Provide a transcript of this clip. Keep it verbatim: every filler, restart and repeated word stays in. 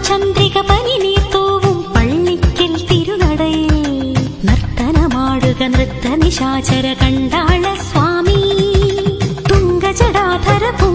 ചന്ദ്രിക പനിനീർത്തൂവും പള്ളിക്കൽ തിരുനടയിൽ നർത്തനമാടുക നൃത്ത നിശാചര കണ്ടാള സ്വാമി തുങ്കജടാധര